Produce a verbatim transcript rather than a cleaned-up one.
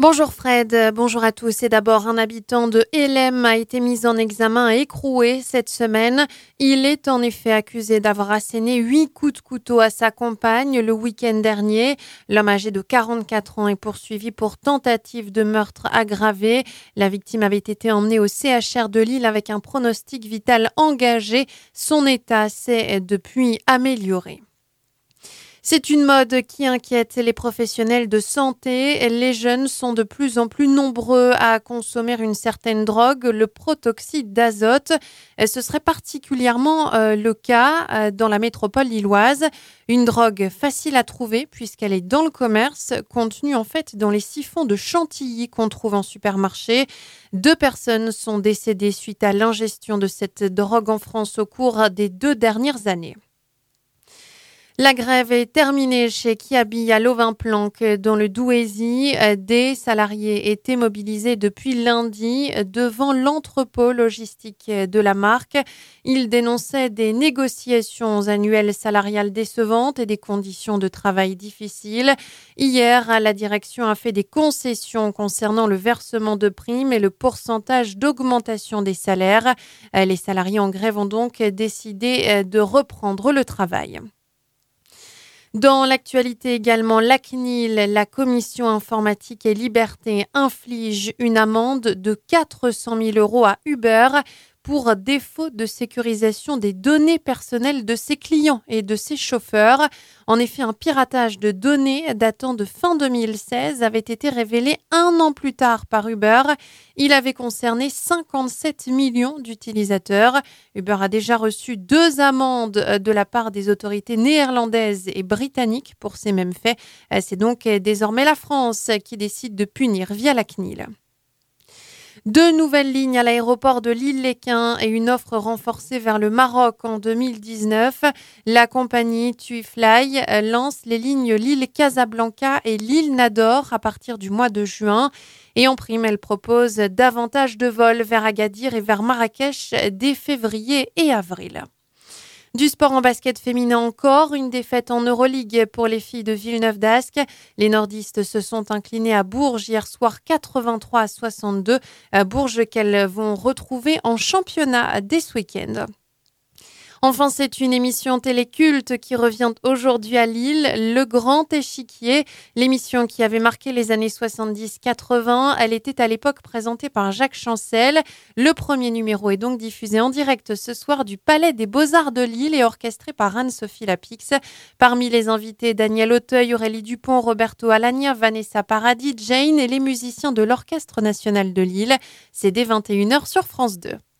Bonjour Fred, bonjour à tous. Et d'abord, un habitant de Hélène a été mis en examen et écroué cette semaine. Il est en effet accusé d'avoir asséné huit coups de couteau à sa compagne le week-end dernier. L'homme âgé de quarante-quatre ans est poursuivi pour tentative de meurtre aggravé. La victime avait été emmenée au C H R de Lille avec un pronostic vital engagé. Son état s'est depuis amélioré. C'est une mode qui inquiète les professionnels de santé. Les jeunes sont de plus en plus nombreux à consommer une certaine drogue, le protoxyde d'azote. Ce serait particulièrement euh, le cas euh, dans la métropole lilloise. Une drogue facile à trouver puisqu'elle est dans le commerce, contenue en fait dans les siphons de chantilly qu'on trouve en supermarché. Deux personnes sont décédées suite à l'ingestion de cette drogue en France au cours des deux dernières années. La grève est terminée chez Kiabi à Lovin-Planck dans le Douaisis. Des salariés étaient mobilisés depuis lundi devant l'entrepôt logistique de la marque. Ils dénonçaient des négociations annuelles salariales décevantes et des conditions de travail difficiles. Hier, la direction a fait des concessions concernant le versement de primes et le pourcentage d'augmentation des salaires. Les salariés en grève ont donc décidé de reprendre le travail. Dans l'actualité également, la C N I L, la Commission informatique et liberté, inflige une amende de quatre cent mille euros à Uber pour défaut de sécurisation des données personnelles de ses clients et de ses chauffeurs. En effet, un piratage de données datant de fin deux mille seize avait été révélé un an plus tard par Uber. Il avait concerné cinquante-sept millions d'utilisateurs. Uber a déjà reçu deux amendes de la part des autorités néerlandaises et britanniques pour ces mêmes faits. C'est donc désormais la France qui décide de punir via la C N I L. Deux nouvelles lignes à l'aéroport de Lille-Léquin et une offre renforcée vers le Maroc en deux mille dix-neuf. La compagnie TUI Fly lance les lignes Lille-Casablanca et Lille-Nador à partir du mois de juin. Et en prime, elle propose davantage de vols vers Agadir et vers Marrakech dès février et avril. Du sport en basket féminin encore, une défaite en Euroleague pour les filles de Villeneuve-d'Ascq. Les nordistes se sont inclinés à Bourges hier soir quatre-vingt-trois à soixante-deux. Bourges qu'elles vont retrouver en championnat dès ce week-end. Enfin, c'est une émission téléculte qui revient aujourd'hui à Lille, Le Grand Échiquier, l'émission qui avait marqué les années soixante-dix quatre-vingts. Elle était à l'époque présentée par Jacques Chancel. Le premier numéro est donc diffusé en direct ce soir du Palais des Beaux-Arts de Lille et orchestré par Anne-Sophie Lapix. Parmi les invités, Daniel Auteuil, Aurélie Dupont, Roberto Alagna, Vanessa Paradis, Jane et les musiciens de l'Orchestre national de Lille. C'est dès vingt et une heures sur France deux.